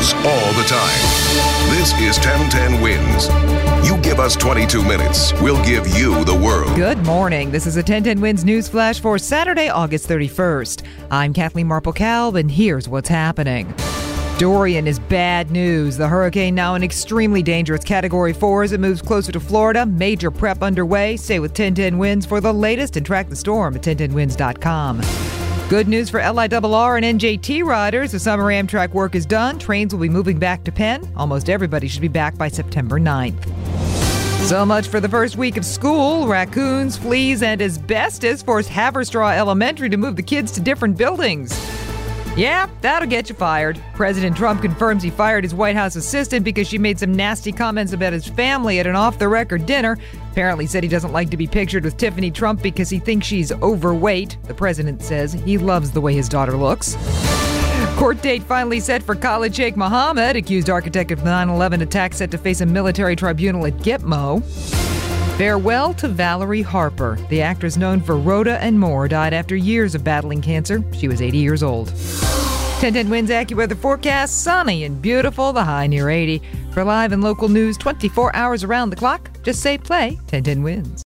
news all the time. This is 1010 Wins. You give us 22 minutes, we'll give you the world. Good morning. This is a 1010 Wins news flash for Saturday, August 31st. I'm Kathleen Marple-Kalb, and here's what's happening. Dorian is bad news. The hurricane now an extremely dangerous Category 4 as it moves closer to Florida. Major prep underway. Stay with 1010 Wins for the latest and track the storm at 1010wins.com. Good news for LIRR and NJT riders. The summer Amtrak work is done. Trains will be moving back to Penn. Almost everybody should be back by September 9th. So much for the first week of school. Raccoons, fleas, and asbestos forced Haverstraw Elementary to move the kids to different buildings. Yeah, that'll get you fired. President Trump confirms he fired his White House assistant because she made some nasty comments about his family at an off-the-record dinner. Apparently said he doesn't like to be pictured with Tiffany Trump because he thinks she's overweight. The president says he loves the way his daughter looks. Court date finally set for Khalid Sheikh Mohammed, accused architect of the 9/11 attack, set to face a military tribunal at Gitmo. Farewell to Valerie Harper. The actress known for Rhoda and more died after years of battling cancer. She was 80 years old. 1010 Wins AccuWeather forecast, sunny and beautiful, the high near 80. For live and local news 24 hours around the clock, just say play 1010 Wins.